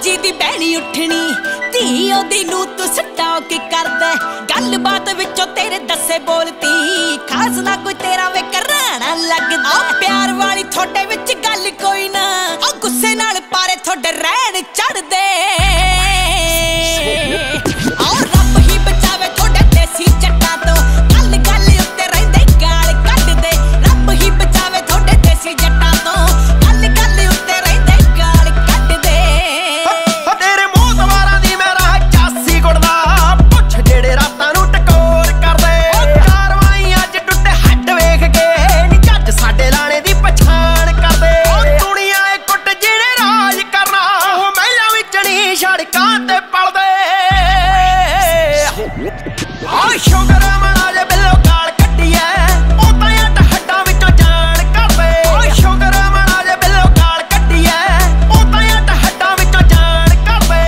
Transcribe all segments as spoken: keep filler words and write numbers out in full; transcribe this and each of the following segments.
ਚਾਚੀ ਦੀ ਬਹਿਣੀ ਉੱਠਣੀ ਧੀ ਉਹਦੀ ਨੂੰ ਤੂੰ ਸਟਾਕ ਕਰਦਾ ਗੱਲ ਬਾਤ ਵਿੱਚੋਂ ਤੇਰੇ ਦੱਸੇ ਬੋਲਤੀ ਖਾਸ ਨਾ ਕੋਈ ਤੇਰਾ ਵੇ ਕਰਾਣਾ ਲੱਗਦਾ ਪਿਆਰ ਵਾਲੀ ਤੁਹਾਡੇ ਵਿੱਚ ਗੱਲ ਕੋਈ ਨਾ ਉਹ ਗੁੱਸੇ ਨਾਲ ਪਾਰੇ ਤੁਹਾਡੇ ਰਹਿਣ ਚੜਦੇ ਔਰ ਰੱਬ ਹੀ ਬਚਾਵੇ ਤੁਹਾਡੇ ਦੇਸੀ ਜੱਟਾਂ ਤੋਂ ਗੱਲ ਗੱਲ ਉੱਤੇ ਰਹਿੰਦੇ ਗਾਲ ਕੱਢਦੇ ਰੱਬ ਹੀ ਬਚਾਵੇ ਤੁਹਾਡੇ ਦੇਸੀ ਜੱਟਾਂ ਤੋਂ ਗੱਲ ਗੱਲ ਉੱਤੇ ਰਹਿੰਦੇ ਗਾਲ ਕੱਢਦੇ ਤੇਰੇ ਮੂੰਹ ਸਵਾਰਾਂ ਦੀ ਮੈਂ ਰਾਹ ਚਾਸੀ ਗੁੜਦਾ ਪੁੱਛ ਜਿਹੜੇ ਰਾਤਾਂ ਨੂੰ ਟਕੋਰ ਕਰਦੇ ਕਾਰਵਾਈ ਅੱਜ ਟੁੱਟੇ ਹੱਡ ਵੇਖ ਕੇ ਨੀ ਜੱਜ ਸਾਡੇ ਲਾਣੇ ਦੀ ਪਛਾਣ ਕਰਦੇ ਦੁਨੀਆ ਏ ਕੁੱਟ ਜਿਹੜੇ ਰਾਜ ਕਰਨਾ ਉਹ ਮਹਿਲਾਂ ਵਿੱਚ ਨਹੀਂ ਸੜਕਾਂ ਤੇ ਪਲਦੇ ਆ ਸ਼ੁਕਰ ਮਨਾ ਜੇ ਬਿੱਲੋ ਗਾਲ ਕੱਢੀ ਐ ਉਹ ਤਾਂ ਅੱਡ ਹੱਡਾਂ ਵਿੱਚੋਂ ਜਾਣ ਕਰਦੇ ਆ ਸ਼ੁਕਰ ਮਨਾ ਜੇ ਬਿੱਲੋ ਗਾਲ ਕੱਢੀ ਐ ਉਹ ਤਾਂ ਅੱਡ ਹੱਡਾਂ ਵਿੱਚੋਂ ਜਾਣ ਕਰਦੇ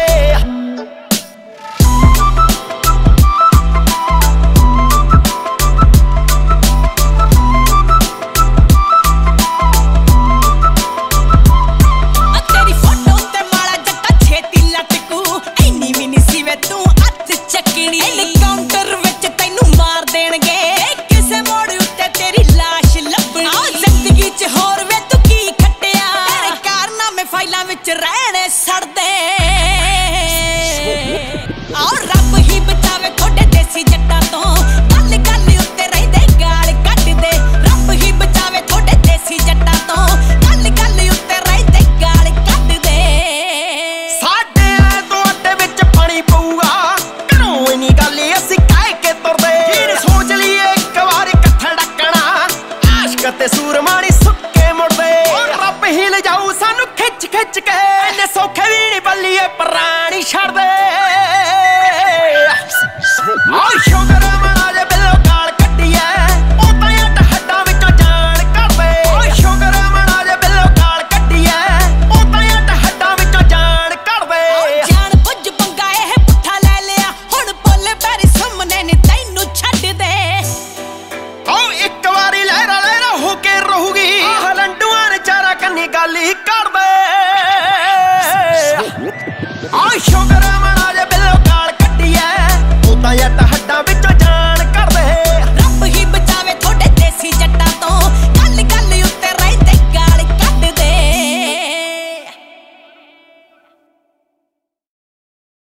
ਆ ਤੇਰੀ ਫੋਟੋ ਤੇ ਮਾਲਾ ਜੱਟਾ ਛੇਤੀ ਲਟਕੂ ਐਨੀ ਵੀ ਨੀ ਸੀ ਵੇ ਤੂੰ ਹੱਥ ਚੱਕਣੀ ਐਨਕਾਊਂਟਰ ਵਿੱਚ ਤੈਨੂੰ ਮਾਰ ਦੇਣਗੇ ਕਿਸੇ ਮੋੜ ਉੱਤੇ ਤੇਰੀ ਲਾਸ਼ ਲੱਭਣੀ ਆ ਜ਼ਿੰਦਗੀ 'ਚ ਹੋਰ ਵੇ ਤੂੰ ਕੀ ਖੱਟਿਆ ਤੇਰੇ ਕਾਰਨਾਮੇ ਫਾਈਲਾਂ ਵਿੱਚ ਰਹਿਣੇ ਸੜਦੇ ਆ ਰੱਬ ਹੀ ਬਚਾਵੇ ਤੁਹਾਡੇ ਦੇਸੀ ਜੱਟਾਂ ਤੋਂ ਗੱਲ ਗੱਲ ਉੱਤੇ ਰਹਿੰਦੇ ਗਾਲ ਕੱਢਦੇ ਰੱਬ ਹੀ ਬਚਾਵੇ ਤੁਹਾਡੇ ਦੇਸੀ ਜੱਟਾਂ ਤੋਂ ਗੱਲ ਗੱਲ ਉੱਤੇ ਰਹਿੰਦੇ ਗਾਲ ਕੱਢਦੇ ਸਾਡੇ ਤੋਂ ਅੱਡੇ ਵਿੱਚ ਪਾਣੀ ਪਊਗਾ ਘਰੋਂ ਇਨੀ ਗੱਲ ਅਸੀਂ ਕਹਿ ਕੇ ਤੁਰਦੇ ਫਿਰ ਸੋਚ ਲਈਏ ਇੱਕ ਵਾਰ ਇਕੱਠਾ ਡੱਕਣਾ ਆਸ਼ਕ ਤੇ ਸੂਰਮਾ